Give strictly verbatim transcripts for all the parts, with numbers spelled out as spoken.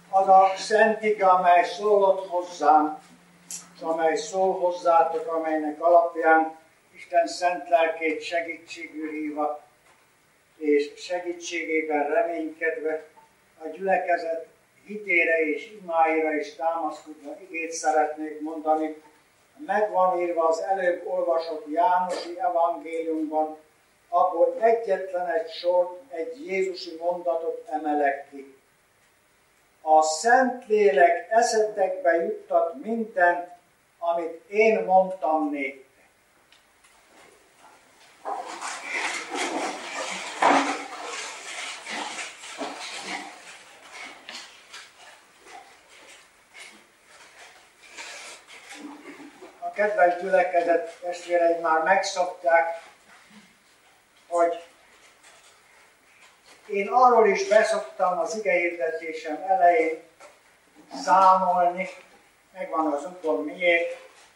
Az a szent ige, amely szólott hozzám, és amely szól hozzátok, amelynek alapján Isten szent lelkét segítségül hívva, és segítségében reménykedve a gyülekezet hitére és imáira is támaszkodva igét szeretnék mondani. Megvan írva az előbb olvasott Jánosi evangéliumban, abból egyetlen egy sort, egy jézusi mondatot emelek ki. A Szentlélek eszetekbe juttat mindent, amit én mondtam néktek. A kedves gyülekezet testvéreim már megszokták, hogy én arról is beszoktam az igehirdetésem elején számolni, megvan az utom miért,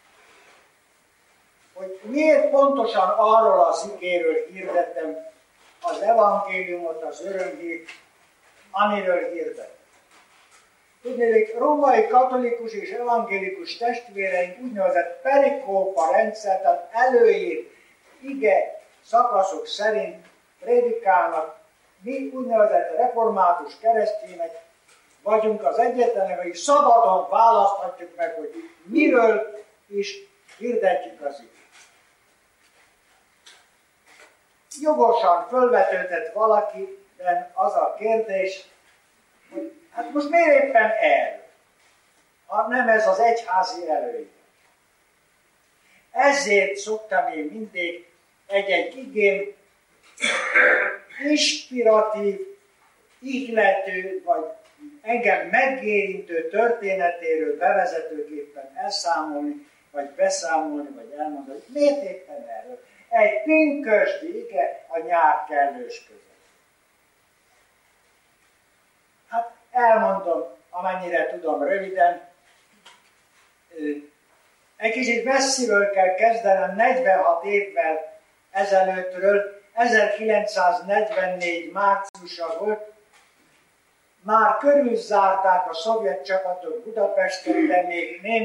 hogy miért pontosan arról az igéről hirdetem az evangéliumot, az örömhírt, amiről hirdetem. Tudnék, római katolikus és evangélikus testvéreink úgynevezett perikópa rendszer, tehát előírt ige szakaszok szerint prédikálnak. Mi úgynevezett református keresztények vagyunk az egyetlenek, akik szabadon választhatjuk meg, hogy miről is hirdetjük az igét. Jogosan fölvetődhet valakiben az a kérdés, hogy hát most miért éppen erről? Ha nem ez az egyházi előírás. Ezért szoktam én mindig egy-egy igén inspiratív, ihlető, vagy engem megérintő történetéről bevezetőképpen elszámolni, vagy beszámolni, vagy elmondani, hogy miért éppen erről. Egy pünkösdi ige a nyár kellős között. Hát elmondom, amennyire tudom röviden. Egy kicsit messziről kell kezdenem, negyvenhat évvel ezelőttről, ezerkilencszáznegyvennégy márciusa volt, már körülzárták a szovjet csapatok Budapesten, de még nem.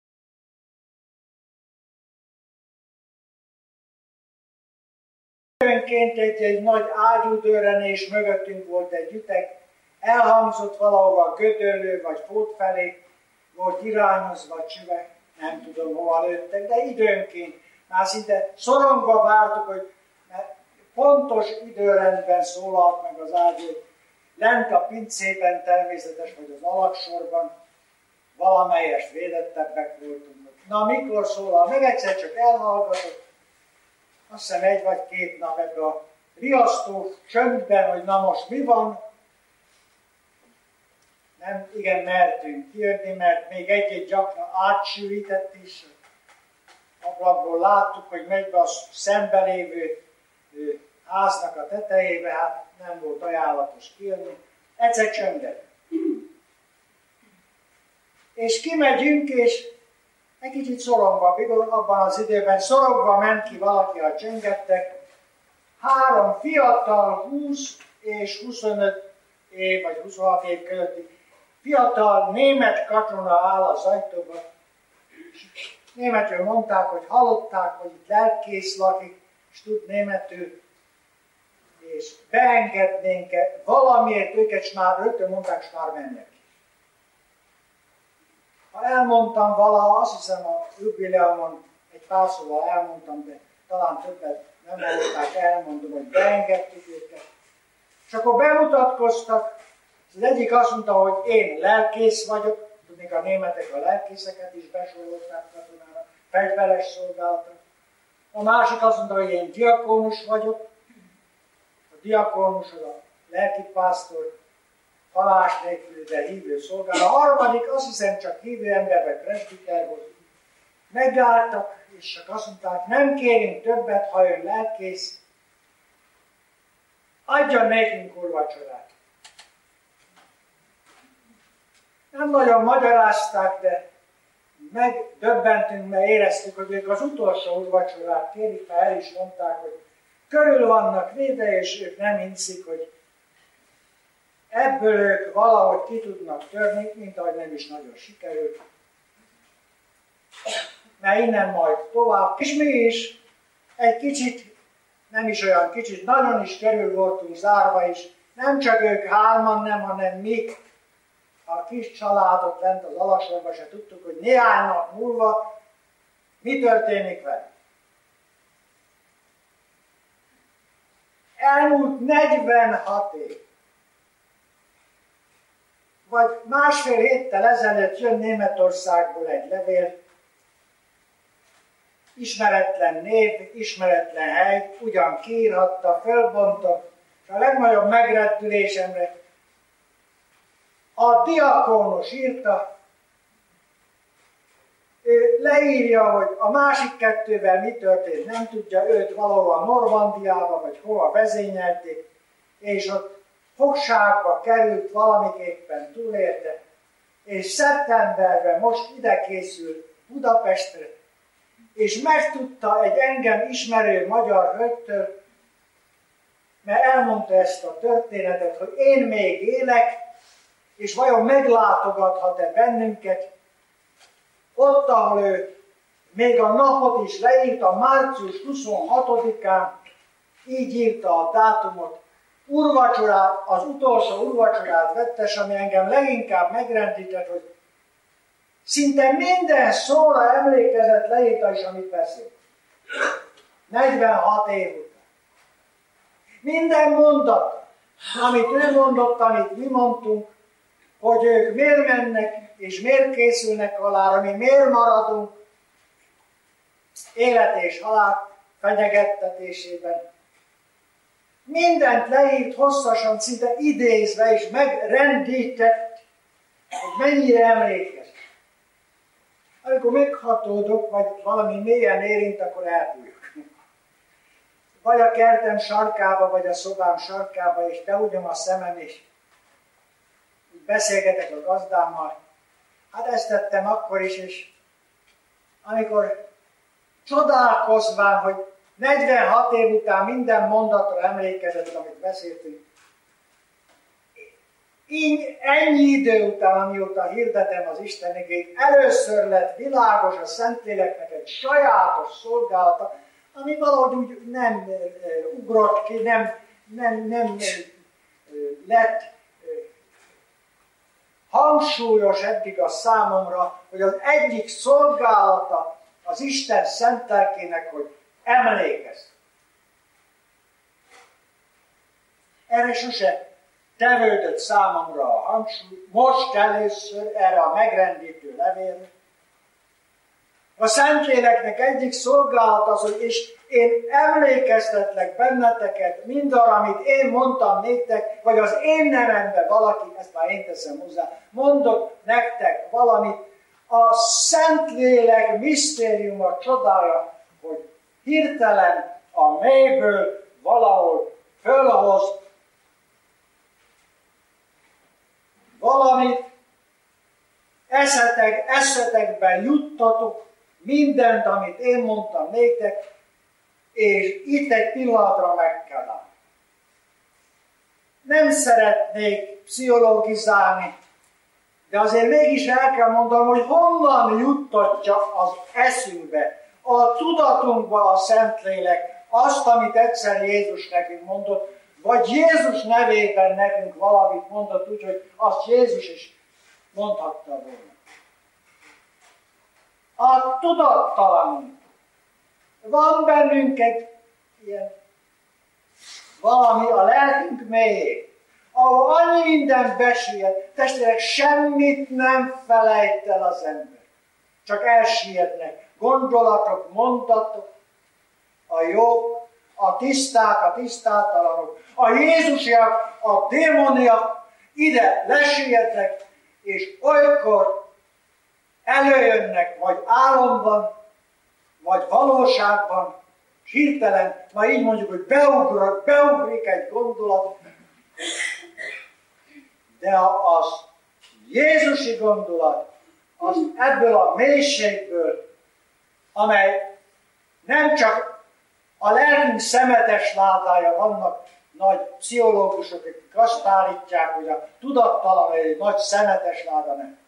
Önként egy-egy nagy ágyúdőrenés mögöttünk volt egy üteg, elhangzott valahova Gödöllő vagy Fót felé, volt irányozva csüvek, nem tudom hova lőttek, de időnként már szinte szorongva vártuk, hogy pontos időrendben szólalt meg az ágyú, lent a pincében természetes, vagy az alaksorban, valamelyest védettebbek voltunk. Na, mikor szólal meg, egyszer csak elhallgatott, azt hiszem egy vagy két nap ebben a riasztó csöndben, hogy na most mi van. Nem igen mertünk kijönni, mert még egy-egy gyakran átsűrített is. Ablakból láttuk, hogy megy be a szembelévő háznak a tetejébe, hát nem volt ajánlatos kijönni. Egyszer csöndet. És kimegyünk, és egy kicsit szorongva, abban az időben szorongva ment ki valaki, a csöngettek. Három fiatal, húsz és huszonöt év, vagy huszonhat év közötti fiatal német katona áll az ajtóban. Németül mondták, hogy hallották, hogy itt lelkész lakik, és tud németül, és beengednénk-e valamiért őket, és már rögtön mondták, és már mennek. Ha elmondtam valaha, azt hiszem a jubileumon egy pár szóval elmondtam, de talán többet nem hallották, elmondom, hogy beengedtük őket. És akkor bemutatkoztak, az egyik azt mondta, hogy én lelkész vagyok, tudnék a németek a lelkészeket is besorolták katonára, fegyveres szolgálatra. A másik azt mondta, hogy én diakónus vagyok, a diakónus az a lelkipásztor, halás nélkül, de hívő szolgál. A harmadik azt hiszem csak hívő emberben presbiter volt. Megálltak, és csak azt mondták, nem kérünk többet, ha ön lelkész, adjon nekünk úrvacsorát. Nem nagyon magyarázták, de megdöbbentünk, mert éreztük, hogy ők az utolsó úrvacsorát kérik, mert el is mondták, hogy körül vannak véve, és ők nem hiszik, hogy ebből ők valahogy ki tudnak törni, mint ahogy nem is nagyon sikerült. Mert innen majd tovább. És mi is egy kicsit, nem is olyan kicsit, nagyon is körül voltunk zárva is. Nem csak ők hárman, nem, hanem mi, a kis családot lent az Alasorban se tudtuk, hogy néhány nap múlva mi történik vele. Elmúlt negyvenhat év, vagy másfél héttel ezelőtt jön Németországból egy levél, ismeretlen név, ismeretlen hely, ugyan kiírhatta, fölbontom, és a legnagyobb megrettülésemre a diakónus írta, ő leírja, hogy a másik kettővel mi történt, nem tudja, őt valahol Normandiába, vagy hova vezényelték, és ott fogságba került, valamiképpen túlélte, és szeptemberben most ide készül Budapestre, és megtudta egy engem ismerő magyar hölgytől, mert elmondta ezt a történetet, hogy én még élek, és vajon meglátogathat-e bennünket, ott, ahol ő még a napot is leírta, március huszonhatodikán, így írta a dátumot, urvacsorát, az utolsó urvacsorát vettes, ami engem leginkább megrendített, hogy szinte minden szóra emlékezett, leírta is, amit beszélt. negyvenhat év után. Minden mondat, amit ő mondott, amit mi mondtunk, hogy ők miért mennek, és miért készülnek halára, mi miért maradunk élet és halál fenyegettetésében. Mindent leírt hosszasan, szinte idézve, és megrendített, hogy mennyire emlékez. Amikor meghatódok, vagy valami mélyen érint, akkor elbújok. Vagy a kertem sarkába, vagy a szobám sarkába, és behúgyom a szemem, és beszélgetek a gazdámmal. Hát ezt tettem akkor is, és amikor csodálkozván, hogy negyvenhat év után minden mondatra emlékezett, amit beszéltünk, így ennyi idő után, amióta hirdetem az Isten igét, először lett világos a Szentléleknek egy sajátos szolgálata, ami valahogy úgy nem uh, ugrott ki, nem, nem, nem uh, lett uh, hangsúlyos eddig a számomra, hogy az egyik szolgálata az Isten szent lelkének, hogy emlékezz. Erre sose tevődött számomra a hangsúly, most először erre a megrendítő levélre. A Szentléleknek egyik szolgálat az, hogy és én emlékeztetlek benneteket mindarra, amit én mondtam néktek, vagy az én nevemben valaki, ezt már én teszem hozzá, mondok nektek valamit, a Szentlélek misztériuma csodája, hogy hirtelen a mélyből valahol fölhoz valamit, eszetek, eszetekben juttatok mindent, amit én mondtam néktek, és itt egy pillanatra meg kell állni. Nem szeretnék pszichológizálni, de azért mégis el kell mondanom, hogy honnan juttatja az eszünkbe, a tudatunkba a Szentlélek azt, amit egyszer Jézus nekünk mondott, vagy Jézus nevében nekünk valamit mondott, úgyhogy azt Jézus is mondhatta volna. A tudattalanunk. Van bennünk egy ilyen valami a lelkünk mélyén, ahol annyi minden besüllyed, testvérek, semmit nem felejt el az ember. Csak elsijednek gondolatok, mondatok, a jobb, a tiszták, a tisztátalanok, a jézusiak, a démoniak ide lesüllyednek, és olykor előjönnek, vagy álomban, vagy valóságban, és hirtelen, ma így mondjuk, hogy beugrik, beugrik egy gondolat, de az jézusi gondolat, az ebből a mélységből, amely nem csak a lelkünk szemetes ládája vannak, nagy pszichológusok, akik azt állítják, hogy a tudattalan egy nagy szemetes láda nem.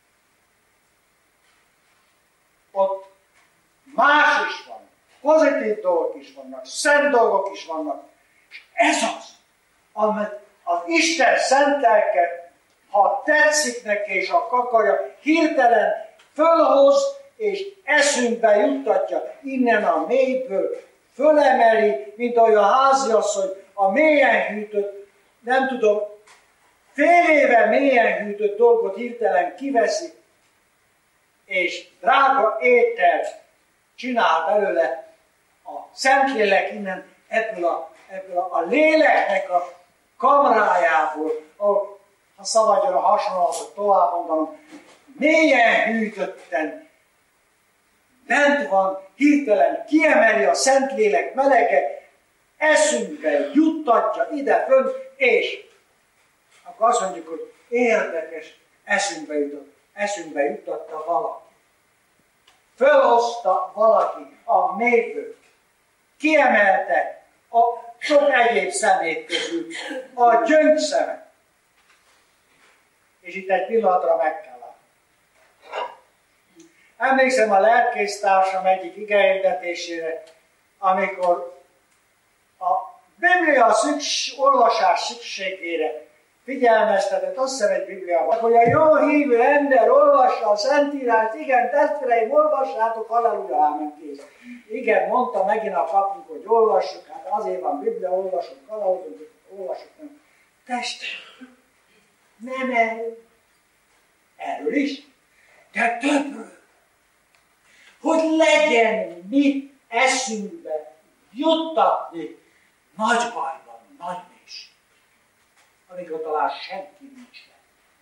Ott más is van, pozitív dolgok is vannak, szent dolgok is vannak, és ez az, amit az Isten szent lelke, ha tetszik neki és ha akarja, hirtelen fölhoz és eszünkbe juttatja innen a mélyből, fölemeli, mint ahogy a háziasszony a mélyen hűtött, nem tudom, fél éve mélyen hűtött dolgot hirtelen kiveszi, és drága ételt csinál belőle a Szentlélek innen, ebből a, ebből a, a léleknek a kamrájából, ahol, ha szabadjon a hasonlatot tovább mondanom, mélyen hűtötten bent van, hirtelen kiemeli a Szentlélek melege, eszünkbe juttatja ide fönn, és akkor azt mondjuk, hogy érdekes, eszünkbe jutott, eszünkbe juttatta valaki. Fölhozta valaki a mélyből, kiemelte a sok egyéb szemét közül a gyöngyszemet. És itt egy pillanatra meg kell látni. Emlékszem a lelkésztársam egyik igehirdetésére, amikor a Biblia szüks, olvasás szükségére figyelmeztetett, azt hiszem egy Bibliában, hogy a jó hívő ember olvassa a Szentírást, igen, testvéreim, olvassátok, halleluja, ámen, kész. Igen, mondta megint a papunk, hogy olvassuk, hát azért van Biblia, olvasunk, kalauzunk, olvasunk, nem. Testvérem, nem erről. Erről is, de többről. Hogy legyen mit eszünkbe juttatni nagy bajban, nagy mélység, amikor talán senki nincs le.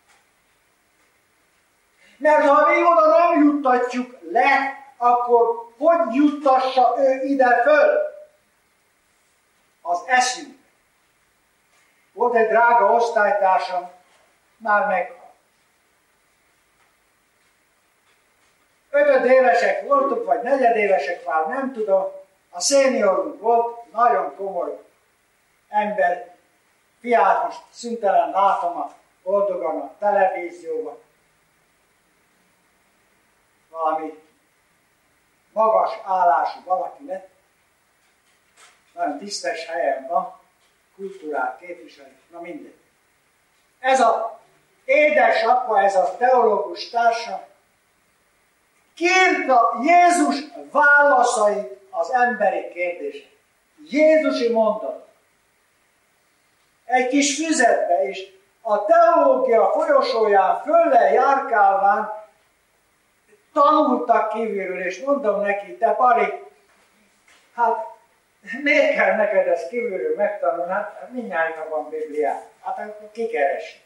Mert ha mi oda nem juttatjuk le, akkor hogy juttassa ő ide föl? Az eszünkbe. Volt egy drága osztálytársam, már meghalt. Ötödévesek voltunk, vagy negyedévesek már, nem tudom. A széniorunk volt, nagyon komoly ember. Fiát most szüntelen látom a boldogan a televízióban. Valami magas állású valaki lett. Nagyon tisztes helyen van, kultúrát képviseli, na mindegy. Ez a édesapa, ez a teológus társa kérte Jézus válaszait az emberi kérdések. Jézusi mondat. Egy kis füzetbe, és a teológia folyosóján fölle járkálván tanultak kívülről, és mondom neki, te Pali, hát miért kell neked ezt kívülről megtanulni? Hát mindnyájnak van Bibliát. Hát akkor kikeresi.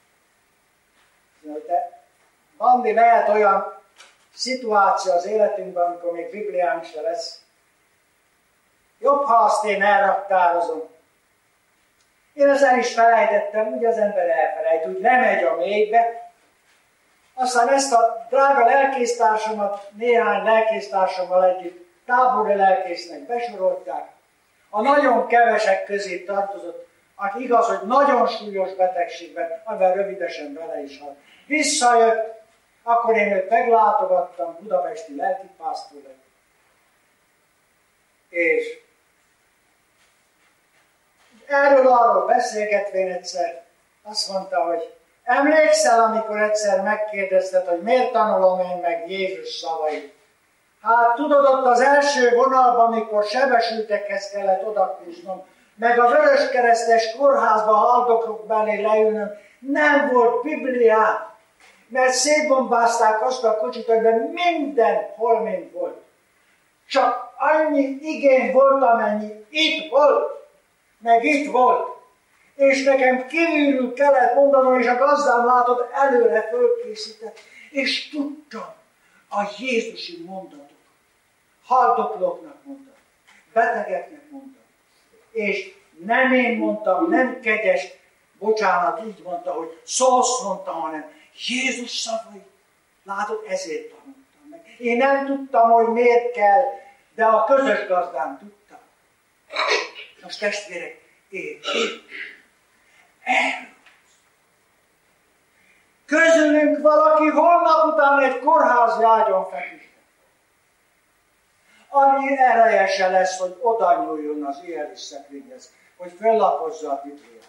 De Bandi, lehet olyan szituáció az életünkben, amikor még Bibliánk se lesz. Jobb, ha azt én elraktározom. Én ezt el is felejtettem, úgy az ember elfelejt, úgy lemegy a mélybe. Aztán ezt a drága lelkésztársamat néhány lelkésztársammal együtt tábori lelkésznek besorolták. A nagyon kevesek közé tartozott, aki igaz, hogy nagyon súlyos betegségben, amivel rövidesen bele is halt. Visszajött, akkor én őt meglátogattam, budapesti lelkipásztor lett. És erről arról beszélgetvén egyszer azt mondta, hogy emlékszel, amikor egyszer megkérdezted, hogy miért tanulom én meg Jézus szavait? Hát tudod, ott az első vonalban, amikor sebesültekhez kellett odakúznom, meg a Vöröskeresztes kórházba haldoklók belé leülnöm, nem volt Bibliám, mert szétbombázták azt a kocsit, hogy minden holmén volt. Csak annyi igény volt, amennyi itt volt, meg itt volt. És nekem kívülről kellett mondanom, és a gazdám látod, előre fölkészített, és tudtam a Jézusi mondatot. Haldoklóknak mondtam, betegeknek mondtam. És nem én mondtam, nem kegyes, bocsánat, így mondta, hogy szósz mondtam, hanem Jézus szavai. Látod, ezért tanultam meg. Én nem tudtam, hogy miért kell, de a közös gazdám tudta. Most testvérek, Én. Erről. Közülünk valaki holnap után egy kórházi ágyon feküdt. Annyi ereje se lesz, hogy oda nyúljon az éjjeli szekrényhez, hogy fellapozza a Bibliát.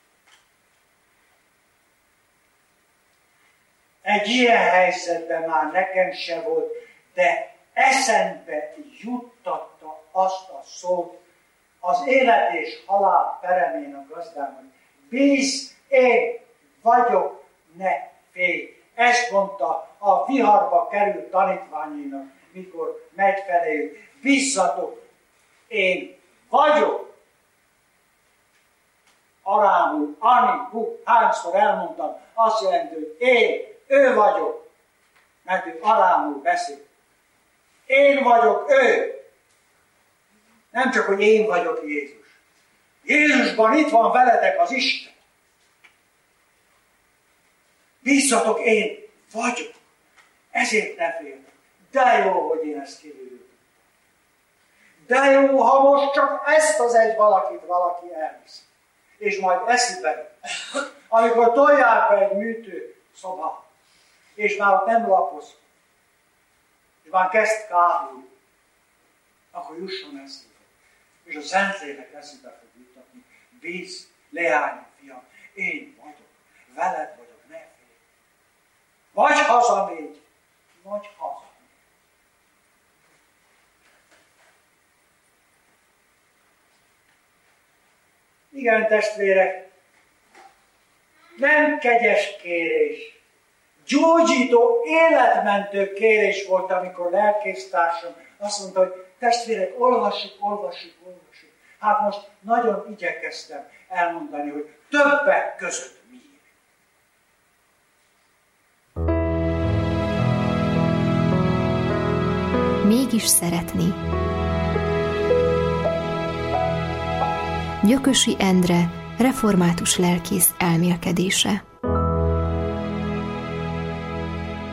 Egy ilyen helyzetben már nekem se volt, de eszembe juttatta azt a szót az élet és halál peremén a gazdám, hogy bízz, én vagyok, ne félj. Ezt mondta a viharba került tanítványainak, mikor megy feléjük. Bízzatok, én vagyok. Arámul, ani, hu, hányszor elmondtam, azt jelenti, hogy én, ő vagyok, mert ő arámul beszél. Én vagyok ő. Nem csak, hogy én vagyok Jézus. Jézusban itt van veletek az Isten. Bízzatok, én vagyok. Ezért ne féltek. De jó, hogy én ezt kívül. De jó, ha most csak ezt az egy valakit valaki elvisz. És majd eszik be. Amikor tolják be egy műtő szobát, és már ott nem lapoz, és már kezd kábulni, akkor jusson eszébe. És a Szentlélek eszébe fog juttatni. Bízz, leányom, fiam, én vagyok, veled vagyok, ne félj. Vagy hazamégy, vagy hazamégy. Igen, testvérek, nem kegyes kérés, gyógyító, életmentő kérés volt, amikor lelkésztársam azt mondta, hogy testvérek, olvassuk, olvassuk, olvassuk. Hát most nagyon igyekeztem elmondani, hogy többek között miért. Mégis szeretni. Gyökösi Endre, református lelkész elmélkedése.